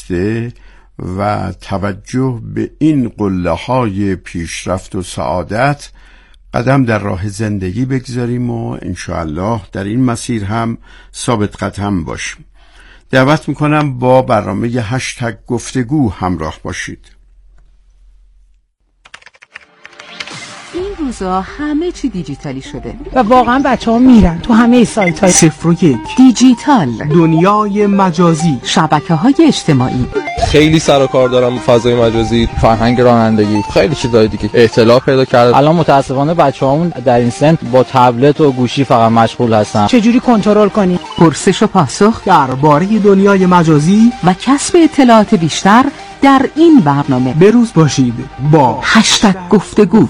بسته و توجه به این قله‌های پیشرفت و سعادت قدم در راه زندگی بگذاریم و انشاءالله در این مسیر هم ثابت قدم باشیم. دعوت میکنم با برنامه هشتگ گفتگو همراه باشید. این روزا همه چی دیجیتالی شده و واقعا بچه‌ها میرن تو همه سایت‌های 01 دیجیتال، دنیای مجازی، شبکه‌های اجتماعی. خیلی سر و کار دارم فضای مجازی، فرهنگ رانندگی، خیلی چیزای دیگه اطلاع پیدا کرد. الان متاسفانه بچه‌هامون در این سن با تبلت و گوشی فقط مشغول هستن. چجوری کنترل کنی؟ پرسش و پاسخ درباره دنیای مجازی و کسب اطلاعات بیشتر در این برنامه. بروز باشید با هشتگ گفتگو.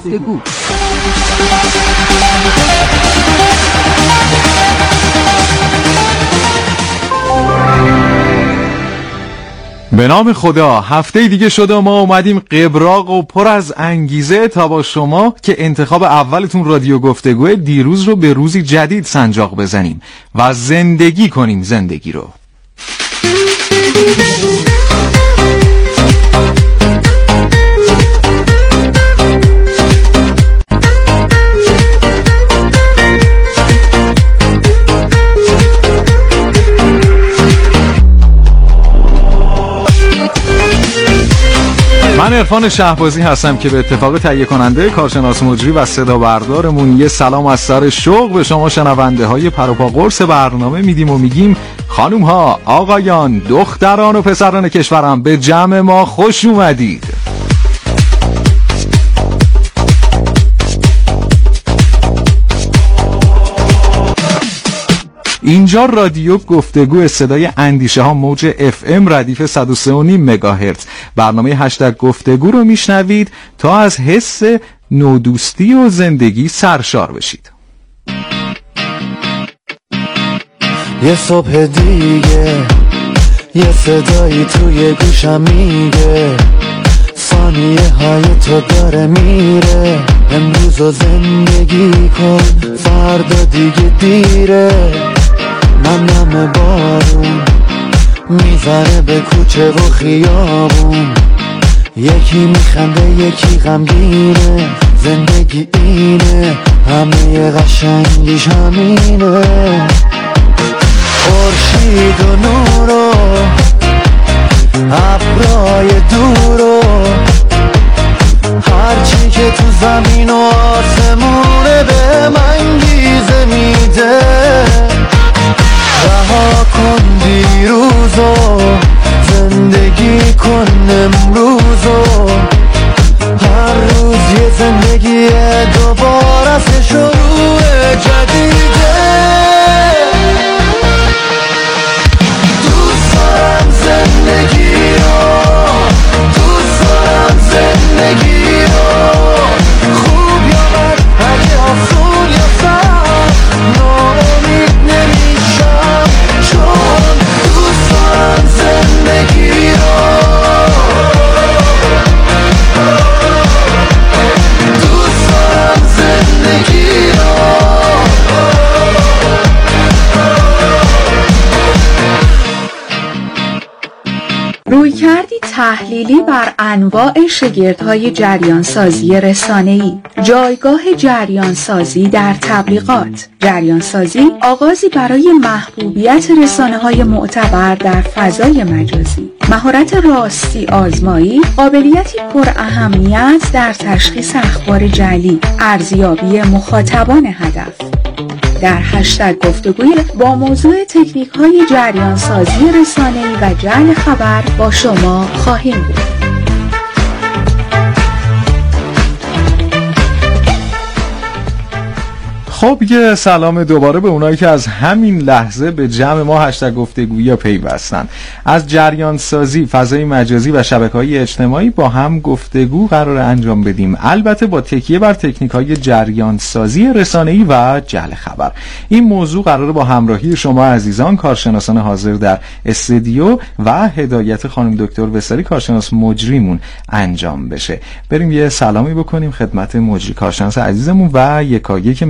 به نام خدا، هفته دیگه شده ما اومدیم قبراق و پر از انگیزه تا با شما که انتخاب اولتون رادیو گفتگو دیروز رو به روزی جدید سنجاق بزنیم و زندگی کنیم زندگی رو. من عرفان شهبازی هستم که به اتفاق تهیه کننده کارشناس مجری و صدا بردارمون یه سلام از سر شوق به شما شنونده های پروپا قرص برنامه میدیم و میگیم خانوم ها، آقایان، دختران و پسران کشورم به جمع ما خوش اومدید. اینجا رادیو گفتگو صدای اندیشه ها موج FM ردیف 103.5 مگاهرتز. برنامه هشتگ گفتگو رو میشنوید تا از حس نودوستی و زندگی سرشار بشید. یه صبح دیگه یه صدایی توی گوشم میگه ثانیه های تو داره میره، امروز رو زندگی کن فردا دیگه دیره. نم بارون میزنه به کوچه و خیابون، یکی میخنده یکی غمگینه، زندگی اینه همه قشنگیش همینه. خورشید و نور و ابرای دور و هرچی که تو زمین و آسمونه به من انگیزه میده. رها کن دیروزو، زندگی کن امروزو، هر روز یه زندگی دوباره از شروع جدیده. دوست دارم زندگی رو، دوست دارم زندگی رو، خوب یا بد، اگه آسون یا سخت، ناامید نمیشم چون دوست دارم زندگی رو، دوست دارم زندگی رو. رویکردی تحلیلی بر انواع شگردهای جریانسازی رسانه‌ای، جایگاه جریانسازی در تبلیغات. جریانسازی آغازی برای محبوبیت رسانه‌های معتبر در فضای مجازی، مهارت راستی آزمایی، قابلیتی پر اهمیت در تشخیص اخبار جعلی، ارزیابی مخاطبان هدف. در هشتگ گفتگوی با موضوع تکنیک‌های جریانسازی رسانه‌ای و جعل خبر با شما خواهیم بود. خب یه سلام دوباره به اونایی که از همین لحظه به جمع ما هشتگ گفتگویی پیوستن. از جریان سازی، فضای مجازی و شبکه‌های اجتماعی با هم گفتگو قرار انجام بدیم، البته با تکیه بر تکنیک‌های جریان سازی رسانه‌ای و جعل خبر. این موضوع قراره با همراهی شما عزیزان کارشناسان حاضر در استودیو و هدایت خانم دکتر وساری کارشناس مجریمون انجام بشه. بریم یه سلامی بکنیم خدمت مجری کارشناس عزیزمون و یکایک مهمانان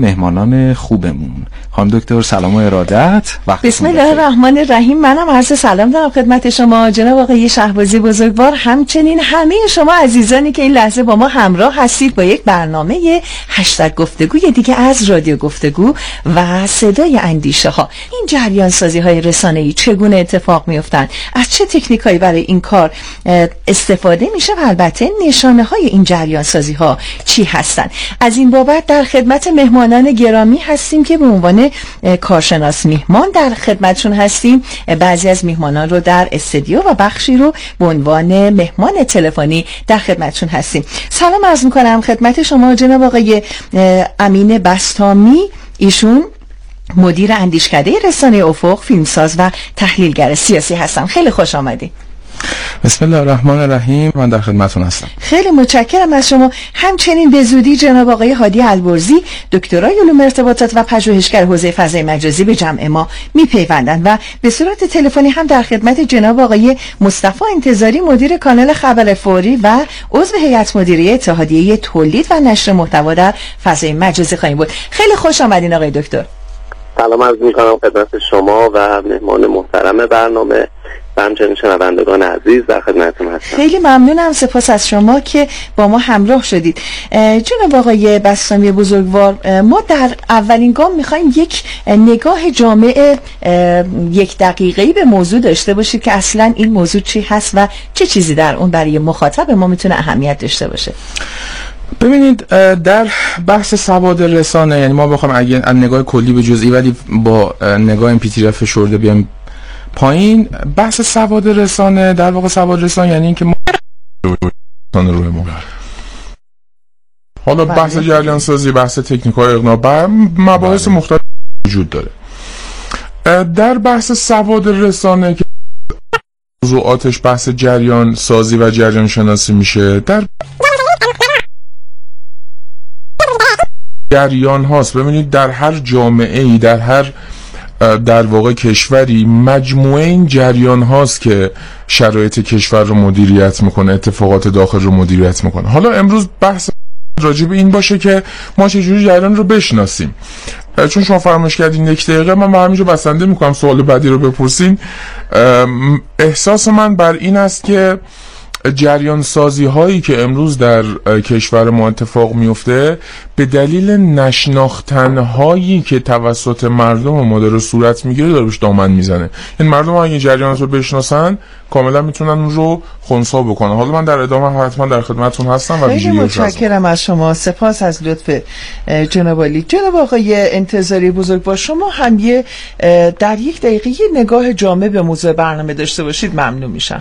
مهمانان خوبمون. خانم دکتر سلام و ارادت. بسم الله الرحمن الرحیم. منم عرض سلام دارم خدمت شما جناب آقای شهبازی بزرگوار، همچنین همه شما عزیزانی که این لحظه با ما همراه هستید با یک برنامه هشتگ گفتگوی دیگه از رادیو گفتگو و صدای اندیشه ها. این جریان سازی های رسانه‌ای چگونه اتفاق میافتند، از چه تکنیکایی برای این کار استفاده میشه و البته نشانه های این جریان سازی ها چی هستند. از این بابت در خدمت مهمانان گرامی هستیم که به عنوان کارشناس میهمان در خدمتشون هستیم. بعضی از میهمانان رو در استودیو و بخشی رو به عنوان مهمان تلفنی در خدمتشون هستیم. سلام عرض میکنم خدمت شما جناب آقای امین بسطامی، ایشون مدیر اندیشکده رسانه افق، فیلمساز و تحلیلگر سیاسی هستم. خیلی خوش آمدید. بسم الله الرحمن الرحیم. من در خدمتتون هستم. خیلی متشکرم از شما. همچنین به زودی جناب آقای هادی البرزی، دکترای علوم ارتباطات و پژوهشگر حوزه فضای مجازی به جمع ما میپیوندند و به صورت تلفنی هم در خدمت جناب آقای مصطفی انتظاری، مدیر کانال خبر فوری و عضو هیئت مدیره اتحادیه تولید و نشر محتوا در فضای مجازی خواهیم بود. خیلی خوش آمدین آقای دکتر. سلام عرض می‌کنم خدمت شما و مهمان محترم برنامه و همچنین شنوندگان عزیز در خدمتتون هستم. خیلی ممنونم، سپاس از شما که با ما همراه شدید. جناب آقای بسطامی بزرگوار، ما در اولین گام می‌خوایم یک نگاه جامع یک دقیقه‌ای به موضوع داشته باشید که اصلاً این موضوع چی هست و چه چیزی در اون برای مخاطب ما میتونه اهمیت داشته باشه. ببینید، در بحث سواد رسانه، یعنی ما بخوام اگه از نگاه کلی به جزئی ولی با نگاه امپیتری فشرده بیایم پایین، بحث سواد رسانه در واقع سواد رسانه یعنی اینکه ما روی ما حالا بحث جریان سازی، بحث تکنیک‌های اقناع، مباحث مختلف وجود داره. در بحث سواد رسانه که موضوعاتش بحث جریان سازی و جریان شناسی میشه، در جریان هاست. ببینید در هر جامعه‌ای، در هر در واقع کشوری، مجموعه این جریان هاست که شرایط کشور رو مدیریت میکنه، اتفاقات داخل رو مدیریت میکنه. حالا امروز بحث راجع به این باشه که ما چجوری جریان رو بشناسیم. چون شما فرمایش کردین یک دقیقه، من همینجا بسنده میکنم سوال بعدی رو بپرسین. احساس من بر این است که جریان سازی هایی که امروز در کشور ما اتفاق میفته به دلیل نشناختن هایی که توسط مردم ما داره صورت میگیره داره بهش دامن میزنه. این مردم اگه جریانات رو بشناسن کاملا میتونن اون رو خنثی بکنن. حالا من در ادامه حتما در خدمتتون هستم و خیلی متشکرم از شما، سپاس از لطف جناب عالی. جناب آقای انتظاری بزرگوار، شما هم در یک دقیقه نگاه جامع به موضوع برنامه داشته باشید ممنون میشم.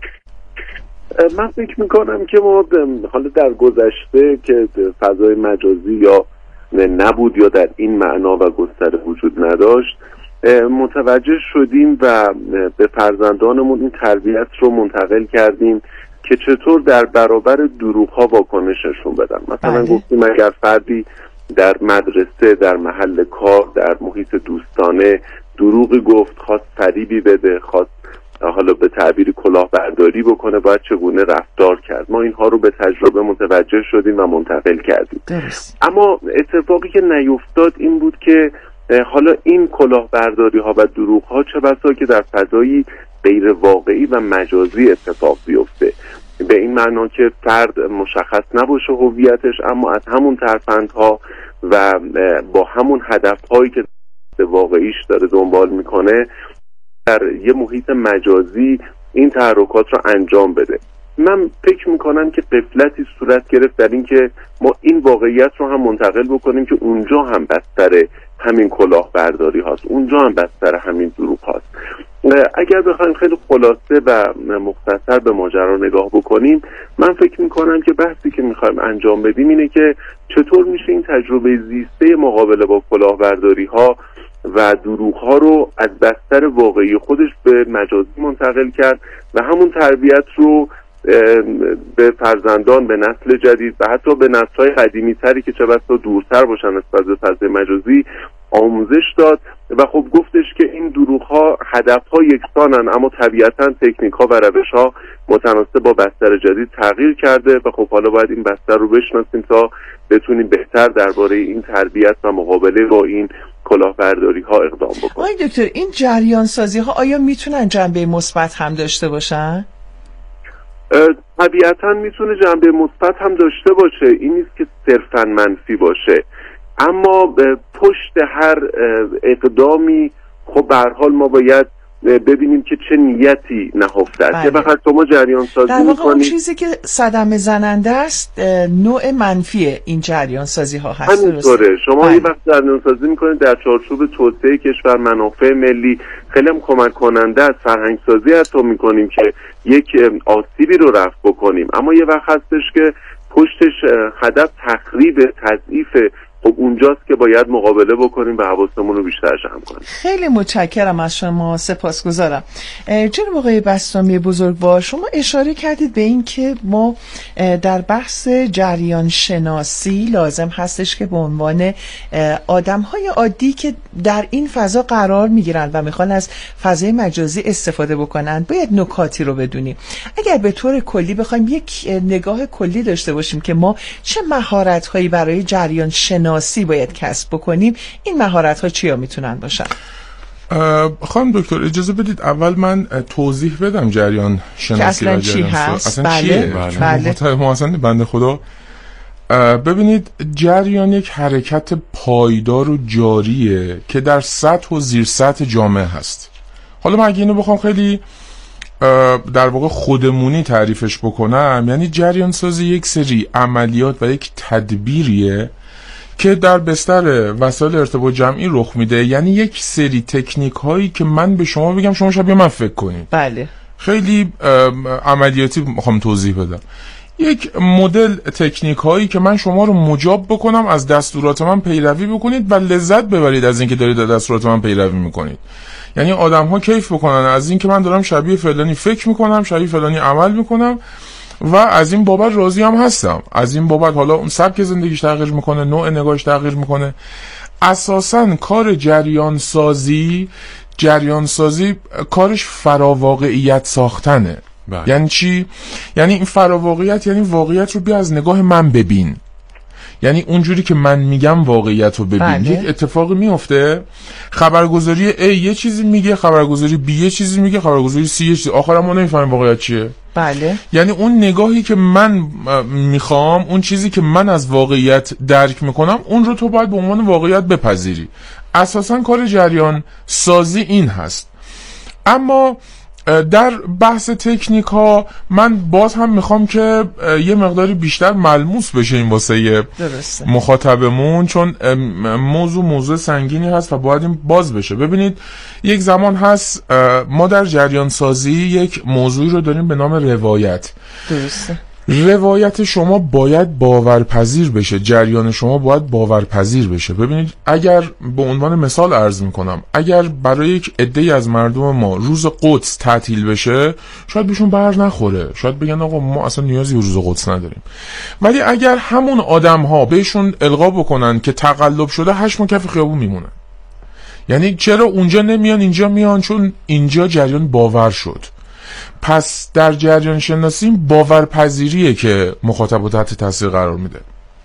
من فکر میکنم که ما حالا در گذشته که فضای مجازی یا نبود یا در این معنا و گستره وجود نداشت، متوجه شدیم و به فرزندانمون این تربیت رو منتقل کردیم که چطور در برابر دروغ ها واکنش نشون بدن. مثلا گفتیم اگر فردی در مدرسه، در محل کار، در محیط دوستانه دروغی گفت، خواست فریبی بده، خواست حالا به تعبیر کلاهبرداری بکنه، باید چگونه رفتار کرد. ما اینها رو به تجربه متوجه شدیم و منتقل کردیم. اما اتفاقی که نیفتاد این بود که حالا این کلاهبرداری ها و دروغ ها چه بسا که در فضایی غیر واقعی و مجازی اتفاق بیفته، به این معنا که فرد مشخص نباشه هویتش، اما از همون ترفندها و با همون هدفهایی که واقعیش داره دنبال میکنه در یه محیط مجازی این تحرکات رو انجام بده. من فکر میکنم که غفلتی صورت گرفت در این که ما این واقعیت رو هم منتقل بکنیم که اونجا هم بستر همین کلاهبرداری هاست، اونجا هم بستر همین دروغ هاست. اگر بخوایم خیلی خلاصه و مختصر به ماجرا نگاه بکنیم، من فکر میکنم که بحثی که میخوایم انجام بدیم اینه که چطور میشه این تجربه زیسته مقابله با کلاهبرداری ها و دروغ ها رو از بستر واقعی خودش به مجازی منتقل کرد و همون تربیت رو به فرزندان، به نسل جدید و حتی به نسل‌های قدیمی تری که چه بسا دورتر باشن نسبت به فضای مجازی آموزش داد و خب گفتش که این دروغ‌ها هدف‌ها یکسانن، اما طبیعتاً تکنیک‌ها و روش‌ها متناسب با بستر جدید تغییر کرده و خب حالا باید این بستر رو بشناسیم تا بتونیم بهتر درباره این تربیت و مقابله با این کلاهبرداری‌ها اقدام بکنیم. آقای دکتر، این جریان سازی‌ها آیا میتونن جنبه مثبت هم داشته باشن؟ طبیعتاً میتونه جنبه مثبت هم داشته باشه، این نیست که صرفاً منفی باشه، اما پشت هر اقدامی خب به هر حال ما باید ببینیم که چه نیتی نهفته است. یه وقت شما جریان سازی در واقع اون می‌کنید، چیزی که صدمه زننده است نوع منفی این جریان سازی ها هست. همینطوره. شما یه وقت جریان سازی میکنید در چارچوب توسعه کشور، منافع ملی، خیلی هم کمک کننده است. فرهنگ سازی حتی میکنیم که یک آسیبی رو رفع بکنیم، اما یه وقت هستش که پشتش هدف تخریب، تضعیف، خب اونجاست که باید مقابله بکنیم و حواسمون رو بیشتر جمع کنیم. خیلی متشکرم از شما، سپاسگزارم. جناب آقای بسطامی بزرگوار، شما اشاره کردید به این که ما در بحث جریان شناسی لازم هستش که به عنوان آدم‌های عادی که در این فضا قرار میگیرن و میخوان از فضای مجازی استفاده بکنن باید نکاتی رو بدونیم. اگر به طور کلی بخوایم یک نگاه کلی داشته باشیم که ما چه مهارت‌هایی برای جریان شناسی باید کسب بکنیم، این مهارت‌ها چیا میتونن باشن؟ خانم دکتر اجازه بدید اول من توضیح بدم جریان شناسی اصلا چی هست؟ اصلا چیه؟ محسن بنده خدا، ببینید جریان یک حرکت پایدار و جاریه که در سطح و زیر سطح جامعه هست. حالا من اگه اینو بخوام خیلی در واقع خودمونی تعریفش بکنم، یعنی جریان سازی یک سری عملیات و یک تدبیریه که در بستر وسایل ارتباط جمعی رخ میده. یعنی یک سری تکنیک هایی که من به شما بگم شما شاید من فکر کنید. بله. خیلی عملیاتی میخوام توضیح بدم. یک مدل تکنیک هایی که من شما رو مجاب بکنم از دستورات من پیروی بکنید و لذت ببرید از اینکه دارید از دستورات من پیروی میکنید. یعنی آدم ها کیف بکنن از اینکه من دارم شبیه فلانی فکر میکنم، شبیه فلانی عمل میکنم و از این بابت راضی هم هستم. از این بابت حالا اون سبک زندگیش تغییر میکنه، نوع نگاهش تغییر میکنه. اساساً کار جریان سازی کارش فراواقعیت ساختنه. یعنی چی؟ یعنی این فراواقعیت یعنی واقعیت رو بیا از نگاه من ببین، یعنی اونجوری که من میگم واقعیت رو ببین. بله. یک اتفاقی میفته، خبرگزاری A یه چیزی میگه، خبرگزاری B یه چیزی میگه، خبرگزاری C یه چیزی، آخرام ما نمیفهمیم واقعیت چیه. بله. یعنی اون نگاهی که من میخوام، اون چیزی که من از واقعیت درک میکنم، اون رو تو باید به عنوان واقعیت بپذیری. اساساً کار جریان سازی این هست. اما در بحث تکنیک ها من باز هم میخوام که یه مقداری بیشتر ملموس بشه این واسه مخاطبمون، چون موضوع سنگینی هست و باید این باز بشه. ببینید یک زمان هست ما در جریان سازی یک موضوعی رو داریم به نام روایت. درسته. روایت شما باید باورپذیر بشه، جریان شما باید باورپذیر بشه. ببینید اگر به عنوان مثال عرض میکنم، اگر برای یک عده‌ای از مردم ما روز قدس تعطیل بشه شاید بهشون بر نخوره، شاید بگن آقا ما اصلا نیازی به روز قدس نداریم. ولی اگر همون آدم ها بهشون القا بکنن که تقلب شده، 8 ماه کف خیابون میمونن. یعنی چرا اونجا نمیان اینجا میان؟ چون اینجا جریان باور شد. پس در جریان شناسی باورپذیریه که مخاطب تحت تاثیر قرار میده.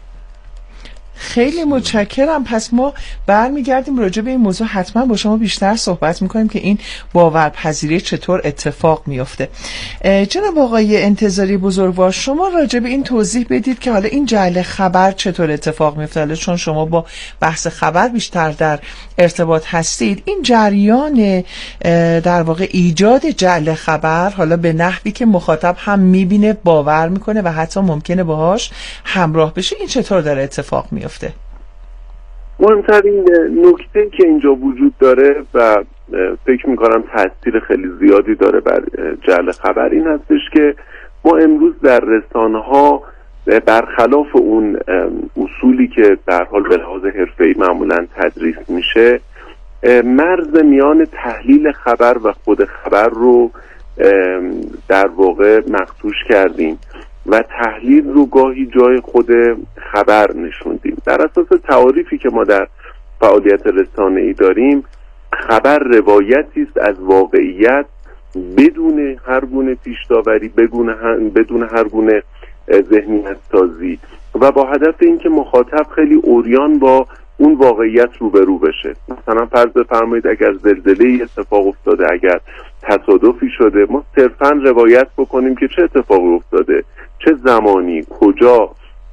خیلی متشکرم. پس ما برمیگردیم راجع به این موضوع حتما با شما بیشتر صحبت میکنیم که این باورپذیری چطور اتفاق میفته. جناب آقای انتظاری بزرگوار، شما راجع به این توضیح بدید که حالا این جعل خبر چطور اتفاق میفته، چون شما با بحث خبر بیشتر در ارتباط هستید. این جریان در واقع ایجاد جعل خبر حالا به نحوی که مخاطب هم میبینه، باور میکنه و حتی ممکنه باهاش همراه بشه، این چطور داره اتفاق میفته؟ مهمترین نکته که اینجا وجود داره و فکر میکنم تاثیر خیلی زیادی داره بر جعل خبر این هستش که ما امروز در رسانه‌ها برخلاف اون اصولی که به هر حال به لحاظ حرفه‌ای معمولاً تدریس میشه، مرز میان تحلیل خبر و خود خبر رو در واقع مخدوش کردیم و تحلیل رو گاهی جای خود خبر نشوندیم. در اساس تعاریفی که ما در فعالیت رسانه‌ای داریم، خبر روایتی است از واقعیت بدون هر گونه پیش‌داوری، بدون هر گونه ذهنیت سازی و با هدف اینکه مخاطب خیلی عریان با اون واقعیت روبرو بشه. مثلا فرض بفرمایید اگر زلزله‌ای اتفاق افتاده، اگر تصادفی شده، ما صرفاً روایت بکنیم که چه اتفاقی افتاده، چه زمانی، کجا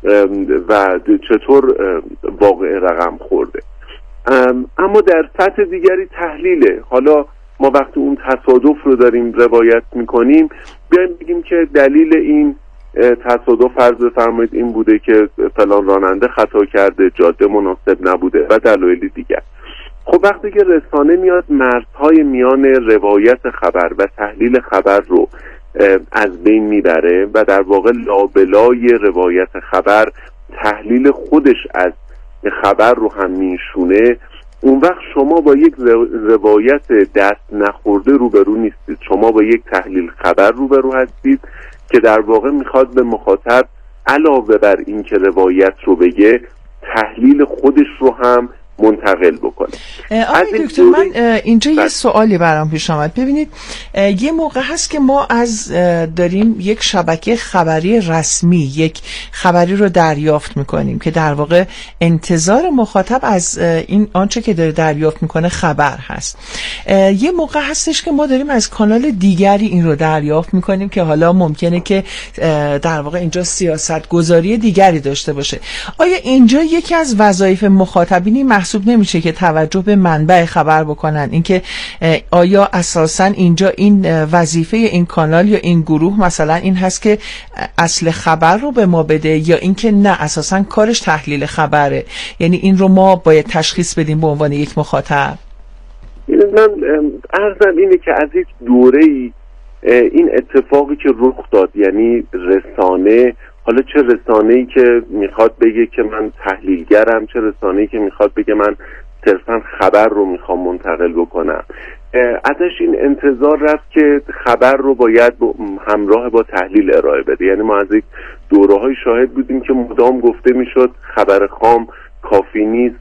و چطور واقعه رقم خورده. اما در سطح دیگری تحلیله. حالا ما وقتی اون تصادف رو داریم روایت میکنیم، بیایم بگیم که دلیل این تصادف فرض بفرمایید این بوده که فلان راننده خطا کرده، جاده مناسب نبوده و دلایل دیگر. خب وقتی که رسانه میاد مرزهای میان روایت خبر و تحلیل خبر رو از بین میبره و در واقع لابلای روایت خبر تحلیل خودش از خبر رو هم میشونه، اون وقت شما با یک روایت دست نخورده روبرو نیستید، شما با یک تحلیل خبر روبرو هستید که در واقع میخواد به مخاطب علاوه بر این که روایت رو بگه، تحلیل خودش رو هم منتقل بکنه. آقای دکتر، من اینجا یه سوالی برام پیش آمد. ببینید یه موقع هست که ما از داریم یک شبکه خبری رسمی یک خبری رو دریافت میکنیم که در واقع انتظار مخاطب از این آنچه که داره دریافت میکنه خبر هست. یه موقع هستش که ما داریم از کانال دیگری این رو دریافت میکنیم که حالا ممکنه که در واقع اینجا سیاست گذاری دیگری داشته باشه. آیا اینجا یکی از وظایف مخاطبینی محسوب نمیشه که توجه به منبع خبر بکنن؟ اینکه آیا اساساً اینجا این وظیفه این کانال یا این گروه مثلا این هست که اصل خبر رو به ما بده، یا اینکه نه اساساً کارش تحلیل خبره؟ یعنی این رو ما باید تشخیص بدیم به عنوان یک مخاطب. من عرضم اینه که از یک دوره‌ای این اتفاقی که رخ داد، یعنی رسانه، حالا چه رسانه‌ای که میخواد بگه که من تحلیلگرم، چه رسانه‌ای که میخواد بگه من صرفاً خبر رو میخوام منتقل بکنم، ازش این انتظار رفت که خبر رو باید همراه با تحلیل ارائه بده. یعنی ما از یک دوره‌های شاهد بودیم که مدام گفته میشد خبر خام کافی نیست،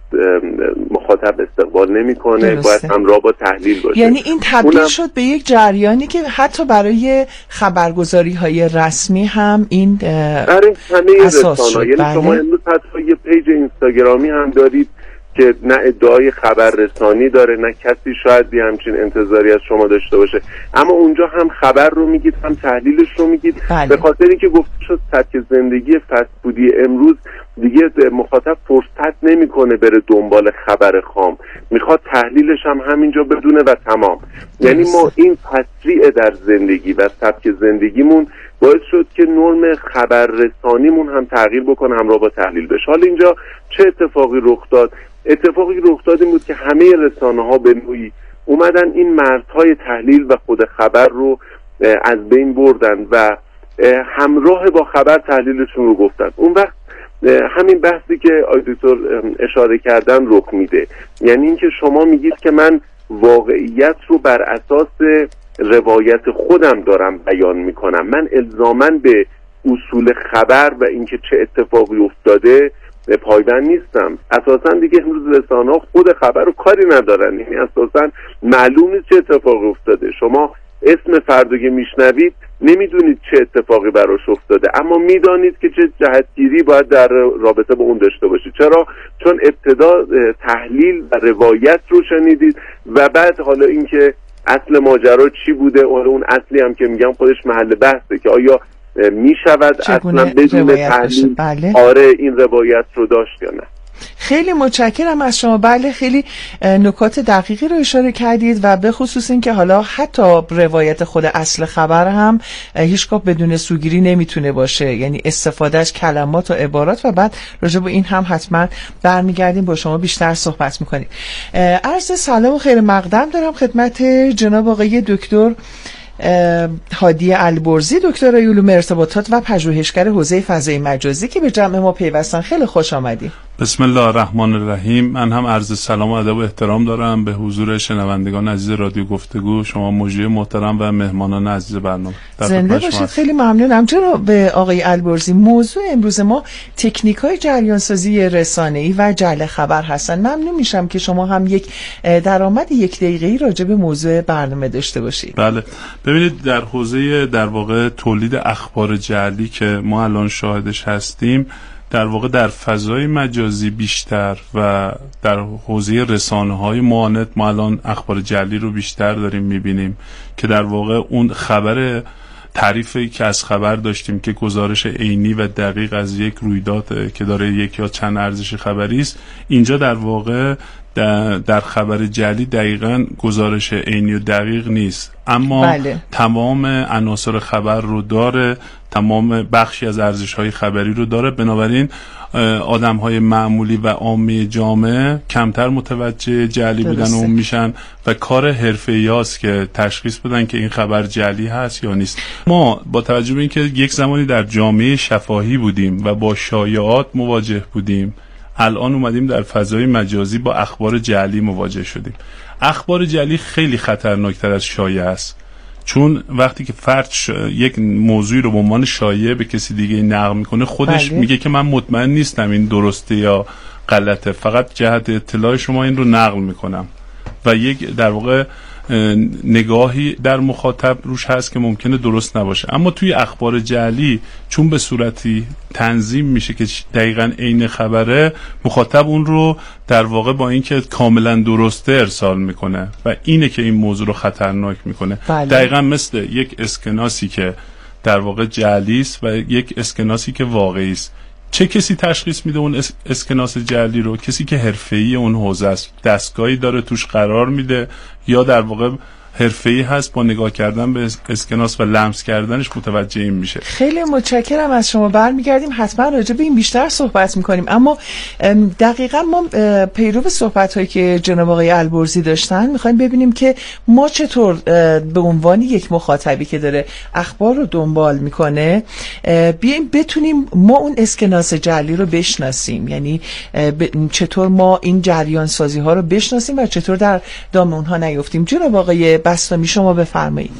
مخاطب استقبال نمیکنه، باید همراه با تحلیل باشه. یعنی این تبدیل شد به یک جریانی که حتی برای خبرگزاری های رسمی هم این برای همه اساس شد. یعنی شما امروز حتی یه پیج اینستاگرامی هم دارید که نه ادعای خبررسانی داره، نه کسی شاید بی همچین انتظاری از شما داشته باشه، اما اونجا هم خبر رو میگید هم تحلیلش رو میگید. به خاطری که گفته شد سبک زندگی فست‌فودی امروز دیگه مخاطب فرصت نمیکنه بره دنبال خبر خام، میخواد تحلیلش هم همینجا بدونه و تمام. یعنی ما این تسریع در زندگی و سبک زندگیمون باعث شد که نرم خبررسانیمون هم تغییر بکنه همراه با تحلیل بشه. حالا اینجا چه اتفاقی رخ داد؟ اتفاقی رخ داد این بود که همه رسانه‌ها به نوعی اومدن این مرزهای تحلیل و خود خبر رو از بین بردن و همراه با خبر تحلیلشون رو گفتن. اون وقت همین بحثی که آقای دکتر اشاره کردن رخ میده، یعنی اینکه شما میگید که من واقعیت رو بر اساس روایت خودم دارم بیان میکنم، من الزاماً به اصول خبر و اینکه چه اتفاقی افتاده پایبند نیستم. اساساً دیگه امروز رسانه‌ها خود خبر رو کاری ندارن، یعنی اساساً معلوم نیست چه اتفاقی افتاده. شما اسم فردو که میشنوید نمیدونید چه اتفاقی براش افتاده، اما میدانید که چه جهتگیری باید در رابطه با اون داشته باشید. چرا؟ چون ابتدا تحلیل و روایت رو شنیدید و بعد حالا اینکه اصل ماجرا چی بوده، اون اصلی هم که میگم خودش محل بحثه که آیا میشود اصلا بدون تحلیل آره این روایت رو داشت یا نه. خیلی متشکرم از شما. بله، خیلی نکات دقیقی رو اشاره کردید و به خصوص این که حالا حتی روایت خود اصل خبر هم هیچگاه بدون سوگیری نمیتونه باشه، یعنی استفادهش کلمات و عبارات، و بعد راجع به این هم حتما برمیگردیم با شما بیشتر صحبت میکنیم. عرض سلام و خیر مقدم دارم خدمت جناب آقای دکتر هادی البرزی، دکترای علوم ارتباطات و پژوهشگر حوزه فضای مجازی که به جمع ما پیوستن. خیلی خوش آمدید. بسم الله الرحمن الرحیم. من هم عرض سلام و ادب و احترام دارم به حضور شنوندگان عزیز رادیو گفتگو، شما مجری محترم و مهمانان عزیز برنامه. زنده باشید. خیلی ممنونم جناب آقای البرزی. موضوع امروز ما تکنیک‌های جریان‌سازی رسانه‌ای و جعل خبر هستن. ممنون میشم که شما هم یک درآمد 1 دقیقه‌ای راجع به موضوع برنامه داشته باشید. بله، ببینید در حوزه در واقع تولید اخبار جعلی که ما الان شاهدش هستیم، در واقع در فضای مجازی بیشتر و در حوزه رسانه‌های معاند ما الان اخبار جعلی رو بیشتر داریم می‌بینیم که در واقع اون خبر تعریفی که از خبر داشتیم که گزارش عینی و دقیق از یک رویداد که داره یک یا چند ارزش خبری است، اینجا در واقع در خبر جعلی دقیقاً گزارش عینی و دقیق نیست، اما تمام عناصر خبر رو داره، تمام بخشی از ارزش‌های خبری رو داره. بنابراین آدم‌های معمولی و عامه جامعه کمتر متوجه جعلی بودن اون میشن و کار حرفه‌ای‌هاست که تشخیص بدن که این خبر جعلی هست یا نیست. ما با توجه به اینکه یک زمانی در جامعه شفاهی بودیم و با شایعات مواجه بودیم، الان اومدیم در فضای مجازی با اخبار جعلی مواجه شدیم. اخبار جعلی خیلی خطرناکتر از شایعه است، چون وقتی که فرد یک موضوعی رو به عنوان شایعه به کسی دیگه نقل میکنه، خودش میگه که من مطمئن نیستم این درسته یا غلطه، فقط جهت اطلاع شما این رو نقل میکنم و یک در واقع نگاهی در مخاطب روش هست که ممکنه درست نباشه. اما توی اخبار جعلی چون به صورتی تنظیم میشه که دقیقاً عین خبره، مخاطب اون رو در واقع با اینکه کاملا درسته ارسال میکنه و اینه که این موضوع رو خطرناک میکنه. دقیقاً مثل یک اسکناسی که در واقع جعلی است و یک اسکناسی که واقعی است. چه کسی تشخیص میده اون اسکناس جعلی رو؟ کسی که حرفه‌ای اون حوزه است، دستگاهی داره توش قرار میده یا در واقع حرفه‌ای هست، با نگاه کردن به اسکناس و لمس کردنش متوجه این میشه. خیلی متشکرم از شما. برمیگردیم حتما راجع به این بیشتر صحبت میکنیم، اما دقیقاً ما پیرو صحبت‌هایی که جناب آقای البرزی داشتن میخوایم ببینیم که ما چطور به عنوان یک مخاطبی که داره اخبار رو دنبال میکنه بیایم بتونیم ما اون اسکناس جعلی رو بشناسیم، یعنی چطور ما این جریان سازی ها رو بشناسیم و چطور در دام اونها نیفتیم. جناب آقای بسطامی شما بفرمایید.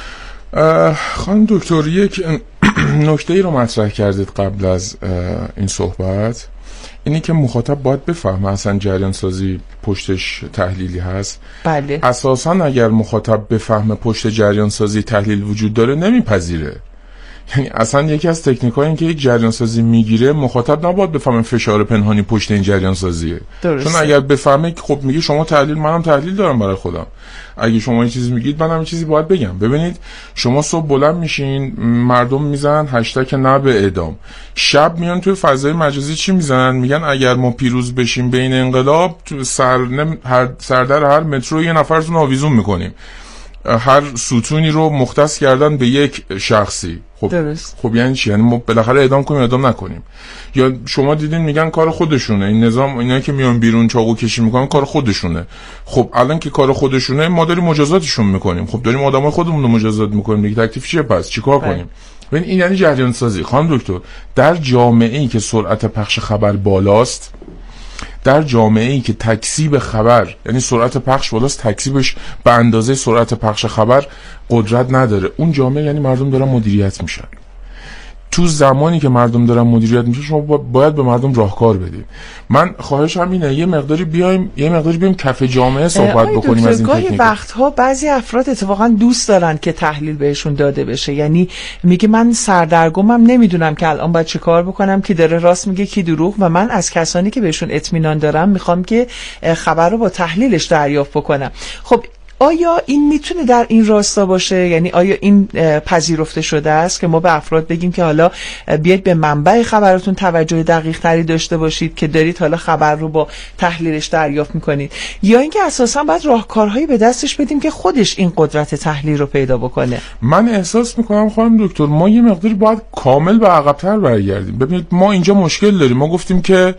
خانم دکتر، یک نکته‌ای رو مطرح کردید قبل از این صحبت، اینی که مخاطب باید بفهمه اصلا جریان سازی پشتش تحلیلی هست. بله. اساساً اگر مخاطب بفهمه پشت جریان سازی تحلیل وجود داره نمیپذیره. یعنی اصلا یکی از تکنیک‌های این که یک جریان سازی میگیره، مخاطب نباید بفهمه فشار پنهانی پشت این جریان سازیه. درسته. چون اگر بفهمه که خب میگه شما تحلیل، منم تحلیل دارم برای خودم، اگه شما این چیزی میگید منم این چیزی باید بگم. ببینید شما صبح بلند میشین، مردم میزنن هشتگ نه به اعدام، شب میان توی فضای مجازی چی میزنن؟ میگن اگر ما پیروز بشیم بین انقلاب، تو سردر هر مترو یه نفرتون آویزون میکنیم، هر ستونی رو مختص کردن به یک شخصی. خب یعنی چی؟ یعنی ما بالاخره اعدام کنیم اعدام نکنیم؟ یا شما دیدین میگن کار خودشونه، این نظام اینا که میان بیرون چاقو کشی میکنن کار خودشونه. خب الان که کار خودشونه ما داریم مجازاتشون میکنیم، خب داریم آدمای خودمون رو مجازات میکنیم دیگه، تکلیف چیه پس؟ چیکار کنیم؟ ببین این یعنی جریان سازی. خانم دکتر، در جامعه‌ای که سرعت پخش خبر بالاست، در جامعه‌ای که تکسیب خبر، یعنی سرعت پخش بالاست، تکسیبش به اندازه سرعت پخش خبر قدرت نداره، اون جامعه یعنی مردم دارن مدیریت میشن. تو زمانی که مردم دارن مدیریت میشن شما باید به مردم راهکار بدید. من خواهشم اینه یه مقداری بیایم کف جامعه صحبت بکنیم از این تکنیک. گاهی وقتها بعضی افراد اتفاقا دوست دارن که تحلیل بهشون داده بشه، یعنی میگه من سردرگمم، نمیدونم که الان باید چه کار بکنم، کی داره راست میگه کی دروغ، و من از کسانی که بهشون اطمینان دارم میخوام که خبر رو با تحلیلش دریافت بکنم. خب آیا این میتونه در این راستا باشه؟ یعنی آیا این پذیرفته شده است که ما به افراد بگیم که حالا بیاید به منبع خبراتون توجه دقیق تری داشته باشید که دارید حالا خبر رو با تحلیلش دریافت میکنید، یا اینکه اساسا باید راهکارهایی به دستش بدیم که خودش این قدرت تحلیل رو پیدا بکنه؟ من احساس میکنم خانم دکتر ما یه مقداری باید کامل به عقب‌تر برگردیم. ببینید ما اینجا مشکل داریم. ما گفتیم که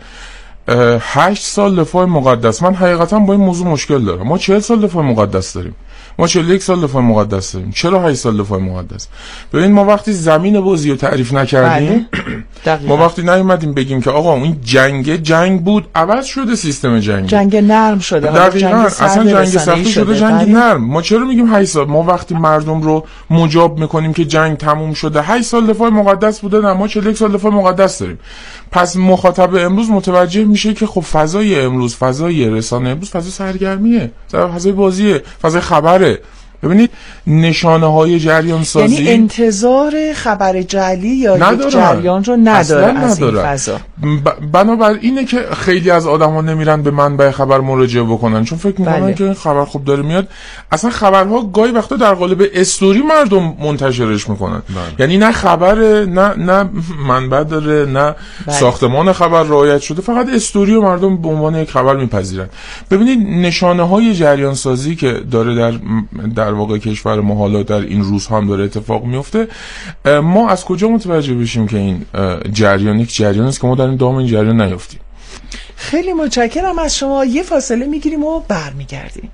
8 سال دفاع مقدس. من حقیقتا با این موضوع مشکل دارم. ما 40 سال دفاع مقدس داریم، ما 41 سال دفاع مقدس داریم. چرا 8 سال دفاع مقدس؟ ببین ما وقتی زمین بازی رو تعریف نکردیم ما وقتی نیومدیم بگیم که آقا این جنگ بود، عوض شده سیستم جنگ نرم شده. دقیقاً اصلا جنگ سخت شده جنگ نرم. ما چرا میگیم 8 سال؟ ما وقتی مردم رو مجاب میکنیم که جنگ تموم شده، 8 سال دفاع مقدس بوده، نه ما 41 سال دفاع مقدس داریم. پس مخاطب امروز متوجه میشه که خب فضای امروز، فضای رسانه امروز فضای سرگرمیه، فضای بازیه، فضای خبره. ببینید نشانه‌های جریان سازی، یعنی انتظار خبر جعلی یا یک جریان رو نداره از این فضا. بنابر اینه که خیلی از آدم‌ها نمیرن به منبع خبر مراجعه بکنن، چون فکر میکنن که این خبر خوب داره میاد. اصلا خبرها گاهی وقتا در قالب استوری مردم منتشرش میکنن. یعنی نه خبره، نه منبع داره، نه ساختمان خبر رعایت شده، فقط استوری و مردم به عنوان یک خبر میپذیرن. ببینید نشانه‌های جریان سازی که داره در واقع کشور ما حالا در این روزها هم داره اتفاق میفته، ما از کجا متوجه بشیم که این جریان یک جریان است که ما در این دام این جریان نیفتیم؟ خیلی متشکرم از شما. یه فاصله میگیریم و برمیگردیم.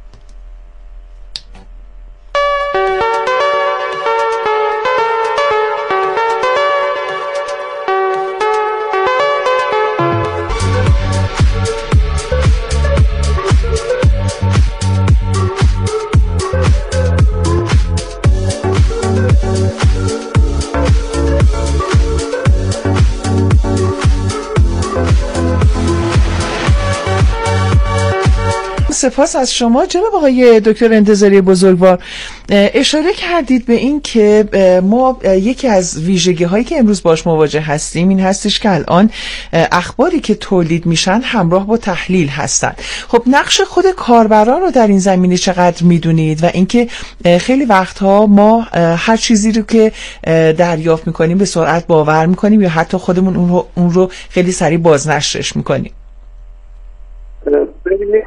سپاس از شما جناب آقای دکتر انتظاری بزرگوار. اشاره کردید به این که ما یکی از ویژگی هایی که امروز باش مواجه هستیم این هستش که الان اخباری که تولید میشن همراه با تحلیل هستن. خب نقش خود کاربران رو در این زمینه چقدر میدونید و اینکه خیلی وقتها ما هر چیزی رو که دریافت میکنیم به سرعت باور میکنیم یا حتی خودمون اون رو خیلی سریع بازنشرش میکنیم؟ ببینید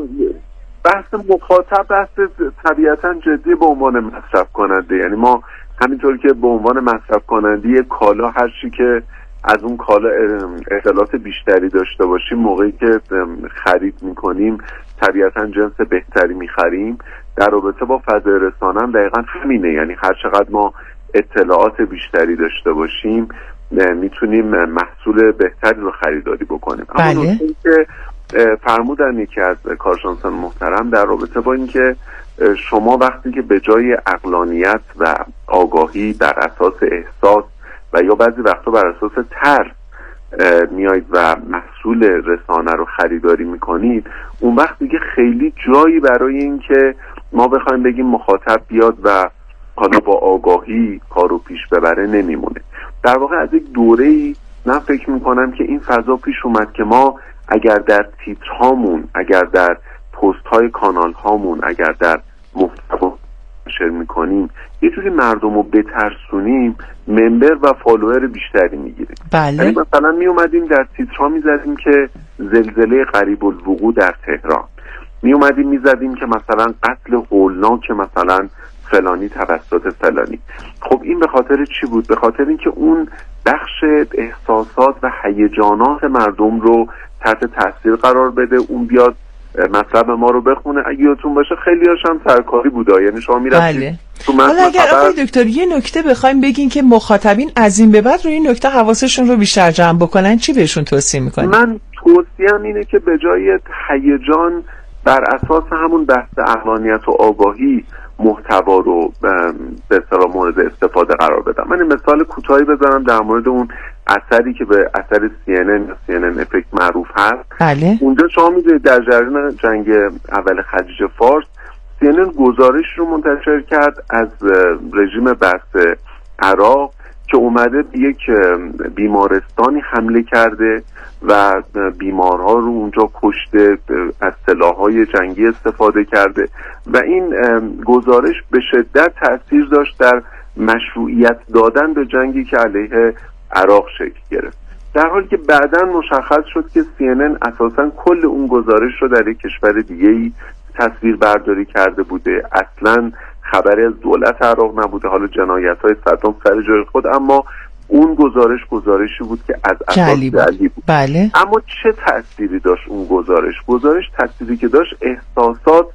بحث مخاطب بحث طبیعتا جدی به عنوان مصرف کننده، یعنی ما همینطور که به عنوان مصرف کننده کالا هر چی که از اون کالا اطلاعات بیشتری داشته باشیم موقعی که خرید میکنیم طبیعتا جنس بهتری میخریم، در رابطه با فضای رسانه هم دقیقا همینه. یعنی هر چقدر ما اطلاعات بیشتری داشته باشیم میتونیم محصول بهتری رو خریداری بکنیم. بله. اما نکته که فرمودن یکی از کارشناسان محترم در رابطه با این که شما وقتی که به جای عقلانیت و آگاهی بر اساس احساس و یا بعضی وقتا بر اساس ترس میایید و محصول رسانه رو خریداری میکنید، اون وقت دیگه خیلی جایی برای این که ما بخوایم بگیم مخاطب بیاد و حالا با آگاهی کارو پیش ببره نمیمونه. در واقع از یک دوره‌ای من فکر میکنم که این فضا پیش اومد که ما اگر در تیترهامون، اگر در پست های کانال هامون، اگر در محتوا نشر میکنیم یه جوری مردم رو بترسونیم، ممبر و فالوور بیشتری میگیریم. بله. یعنی مثلا می اومدیم در تیترها میزدیم که زلزله قریب الوقوع در تهران، می اومدیم میزدیم که مثلا قتل هولناک مثلا فلانی توسط فلانی. خب این به خاطر چی بود؟ به خاطر اینکه اون بخش احساسات و هیجانات مردم رو تحت تاثیر قرار بده، اون بیاد مطلب ما رو بخونه. اگه یادتون باشه خیلی هاشم سرکاری بوده، یعنی شما میرفتید بله. حالا اگر آقای دکتر یه نکته بخوایم بگین که مخاطبین از این به بعد روی این نکته حواسشون رو بیشتر جمع بکنن، چی بهشون توصیه میکنید؟ من توصیه‌ام اینه که به جای هیجان بر اساس همون بحث عقلانیت و آگاهی محتوا رو به اصطلاح مورد استفاده قرار بدم. من مثال کوتاهی بزنم در مورد اون اثری که به اثر CNN افکت معروف هست. بله. اونجا شما میدونید در جریان جنگ اول خلیج فارس CNN گزارش رو منتشر کرد از رژیم بسط عراق که اومده به یک بیمارستانی حمله کرده و بیمارها رو اونجا کشته، از سلاح‌های جنگی استفاده کرده و این گزارش به شدت تأثیر داشت در مشروعیت دادن به جنگی که علیه عراق شکل گرفت، در حالی که بعداً مشخص شد که CNN اساساً کل اون گزارش رو در یک کشور دیگه‌ای تصویر برداری کرده بوده، اصلاً خبری از دولت عراق نبوده، حالا جنایت‌های صدام سر جای خود، اما اون گزارشی بود که از اساس جعلی بود. بله. اما چه تأثیری داشت اون گزارش تأثیری که داشت احساسات،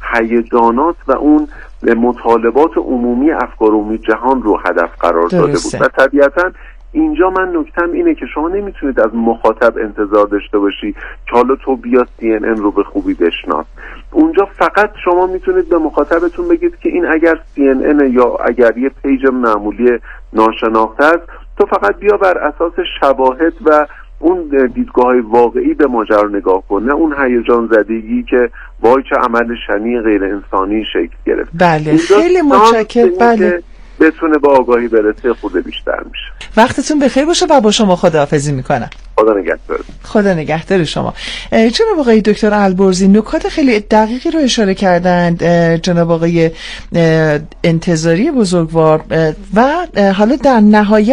هیجانات و اون مطالبات عمومی افکار عمومی جهان رو هدف قرار داده بود و طبیعتاً اینجا من نکتم اینه که شما نمیتونید از مخاطب انتظار داشته باشی که حالا تو بیا CNN رو به خوبی بشناس. اونجا فقط شما میتونید به مخاطبتون بگید که این اگر CNN یا اگر یه پیج معمولی ناشناخته است، تو فقط بیا بر اساس شواهد و اون دیدگاه‌های واقعی به ماجرا نگاه کن، نه اون هیجان زدگی که وای چه عمل شنیع غیر انسانی شکل گرفت. بله خیلی متشکرم. بله بتونه با آگاهی برسه خود بیشتر میشه. وقتتون بخیر باشه و با شما خداحافظی میکنم. خدا نگهدار. خدا نگهدار شما. جناب آقای دکتر البرزی نکات خیلی دقیقی رو اشاره کردند جناب آقای انتظاری بزرگوار و حالا در نهایت